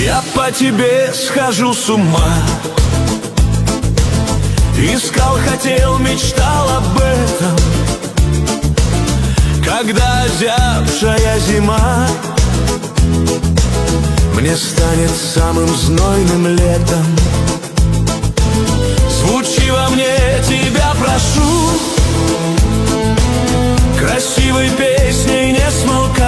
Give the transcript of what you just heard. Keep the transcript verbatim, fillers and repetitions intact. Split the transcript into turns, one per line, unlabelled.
Я по тебе схожу с ума. Искал, хотел, мечтал об этом, когда озябшая зима мне станет самым знойным летом. Звучи во мне, тебя прошу, красивой песней не смолкай.